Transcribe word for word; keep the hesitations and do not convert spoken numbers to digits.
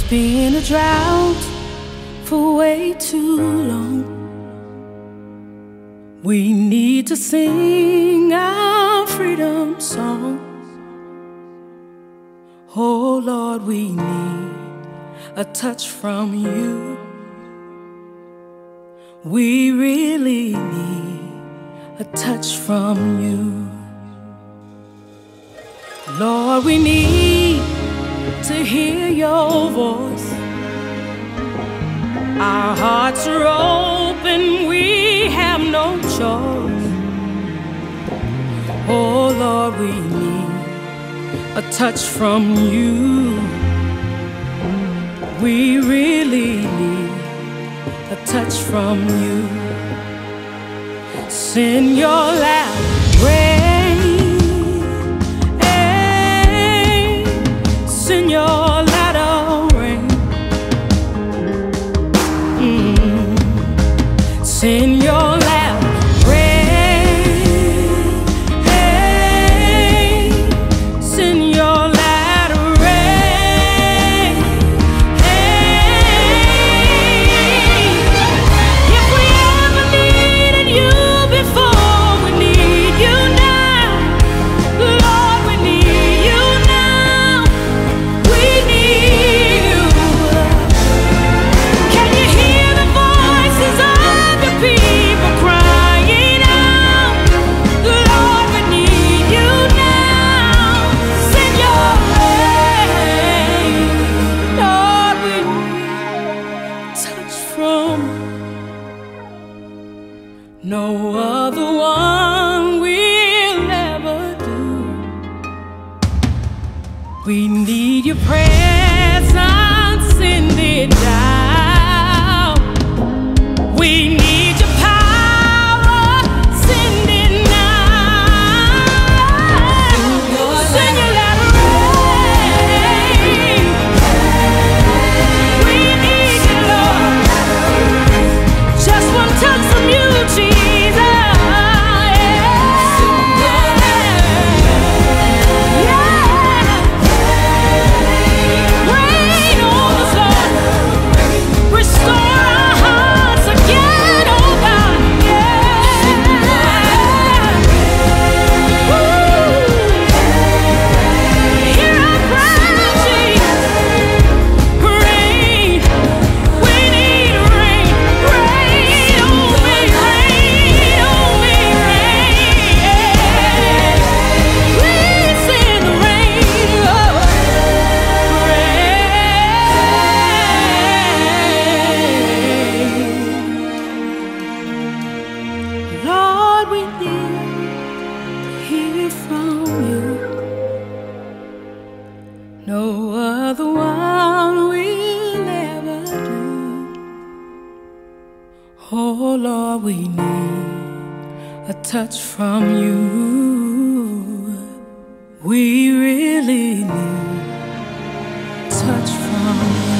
been a drought for way too long. We need to sing our freedom song. Oh Lord, we need a touch from you. We really need a touch from you. Lord, we need to hear your voice. Our hearts are open, we have no choice. Oh Lord, we need a touch from you. We really need a touch from you. Send your loud rain, hey, send your loud rain, mm. Send your loud rain, hey, send your loud rain, hey. If we ever needed you before, we need you now. Lord, we need you now. We need you. Can you hear the voices of the people crying out? Lord, we need you now. Send your rain. Lord, we need touch from no other one will ever do. We need your presence, send it down. We need your power, send it now. Send your let rain. We need you, Lord. Just one touch from you, Jesus. Rain on us, Lord. Restore our hearts again, oh God. Hear our cry, Jesus. Rain. We need rain. Rain on me, rain on me, rain. Please send the rain, oh, rain. Lord, we need to hear from you. No other one will ever do. Oh Lord, we need a touch from you. We really need a touch from you.